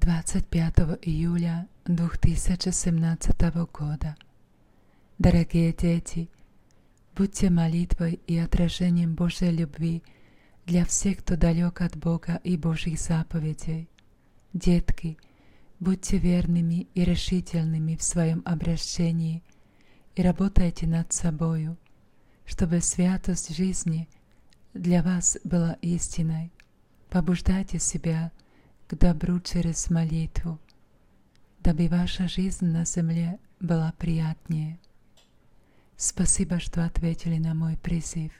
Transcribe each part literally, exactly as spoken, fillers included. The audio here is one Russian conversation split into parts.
двадцать пятого июля две тысячи семнадцатого года. Дорогие дети, будьте молитвой и отражением Божьей любви для всех, кто далек от Бога и Божьих заповедей. Детки, будьте верными и решительными в своем обращении и работайте над собою, чтобы святость жизни для вас была истиной. Побуждайте себя к добру через молитву, дабы ваша жизнь на земле была приятнее. Спасибо, что ответили на мой призыв.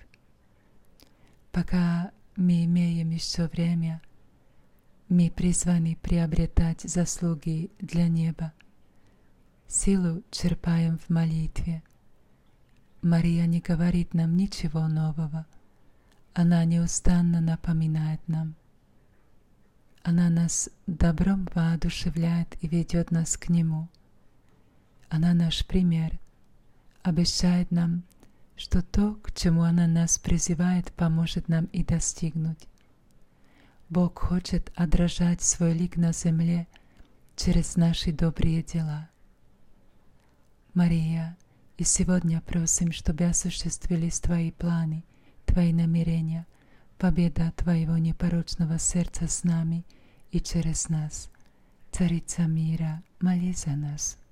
Пока мы имеем еще время, мы призваны приобретать заслуги для неба. Силу черпаем в молитве. Мария не говорит нам ничего нового. Она неустанно напоминает нам. Она нас добром воодушевляет и ведет нас к Нему. Она наш пример, обещает нам, что то, к чему она нас призывает, поможет нам и достигнуть. Бог хочет отражать свой лик на земле через наши добрые дела. Мария, и сегодня просим, чтобы осуществились Твои планы, Твои намерения, победа Твоего непорочного сердца с нами и через нас. Царица мира, молись за нас.